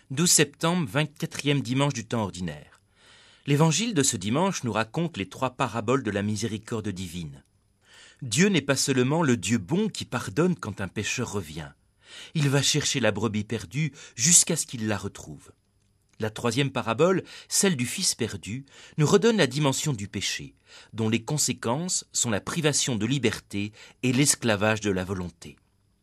12 septembre, 24e dimanche du temps ordinaire. L'évangile de ce dimanche nous raconte les 3 paraboles de la miséricorde divine. Dieu n'est pas seulement le Dieu bon qui pardonne quand un pécheur revient. Il va chercher la brebis perdue jusqu'à ce qu'il la retrouve. La 3e parabole, celle du fils perdu, nous redonne la dimension du péché, dont les conséquences sont la privation de liberté et l'esclavage de la volonté.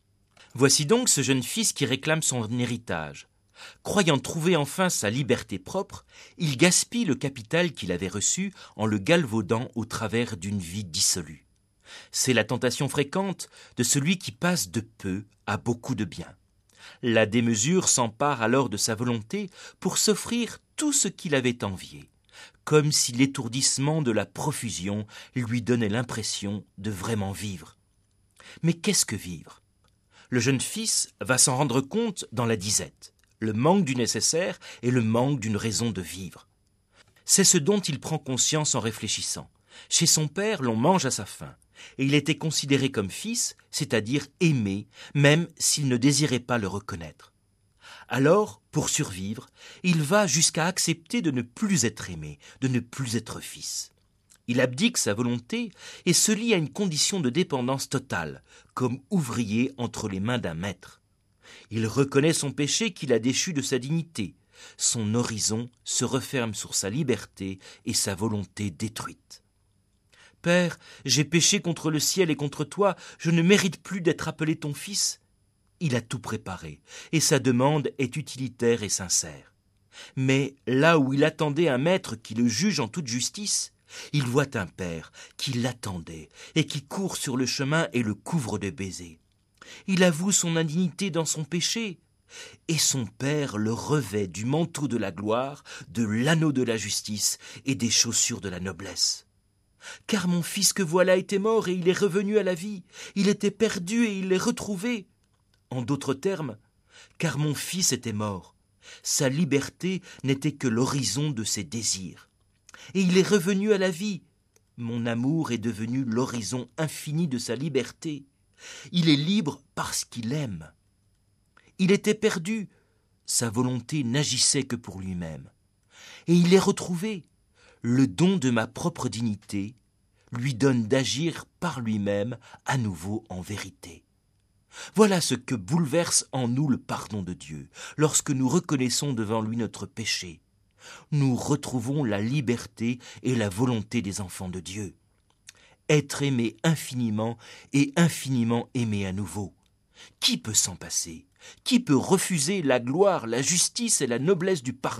Voici donc ce jeune fils qui réclame son héritage. Croyant trouver enfin sa liberté propre, il gaspille le capital qu'il avait reçu en le galvaudant au travers d'une vie dissolue. C'est la tentation fréquente de celui qui passe de peu à beaucoup de bien. La démesure s'empare alors de sa volonté pour s'offrir tout ce qu'il avait envié, comme si l'étourdissement de la profusion lui donnait l'impression de vraiment vivre. Mais qu'est-ce que vivre ? Le jeune fils va s'en rendre compte dans la disette, le manque du nécessaire et le manque d'une raison de vivre. C'est ce dont il prend conscience en réfléchissant. Chez son père, l'on mange à sa faim, et il était considéré comme fils, c'est-à-dire aimé, même s'il ne désirait pas le reconnaître. Alors, pour survivre, il va jusqu'à accepter de ne plus être aimé, de ne plus être fils. Il abdique sa volonté et se lie à une condition de dépendance totale, comme ouvrier entre les mains d'un maître. Il reconnaît son péché qui l'a déchu de sa dignité. Son horizon se referme sur sa liberté et sa volonté détruite. « Père, j'ai péché contre le ciel et contre toi, je ne mérite plus d'être appelé ton fils. » Il a tout préparé, et sa demande est utilitaire et sincère. Mais là où il attendait un maître qui le juge en toute justice, il voit un père qui l'attendait et qui court sur le chemin et le couvre de baisers. Il avoue son indignité dans son péché, et son père le revêt du manteau de la gloire, de l'anneau de la justice et des chaussures de la noblesse. Car mon fils que voilà était mort et il est revenu à la vie, il était perdu et il est retrouvé. En d'autres termes, car mon fils était mort, sa liberté n'était que l'horizon de ses désirs. Et il est revenu à la vie. Mon amour est devenu l'horizon infini de sa liberté. Il est libre parce qu'il aime. Il était perdu, sa volonté n'agissait que pour lui-même. Et il est retrouvé. Le don de ma propre dignité lui donne d'agir par lui-même à nouveau en vérité. Voilà ce que bouleverse en nous le pardon de Dieu, lorsque nous reconnaissons devant lui notre péché. Nous retrouvons la liberté et la volonté des enfants de Dieu. Être aimé infiniment et infiniment aimé à nouveau. Qui peut s'en passer ? Qui peut refuser la gloire, la justice et la noblesse du pardon ?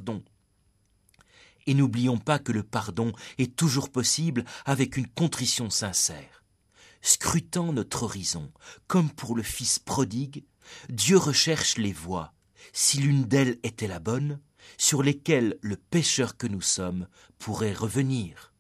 Et n'oublions pas que le pardon est toujours possible avec une contrition sincère. Scrutant notre horizon, comme pour le fils prodigue, Dieu recherche les voies, si l'une d'elles était la bonne, sur lesquelles le pécheur que nous sommes pourrait revenir.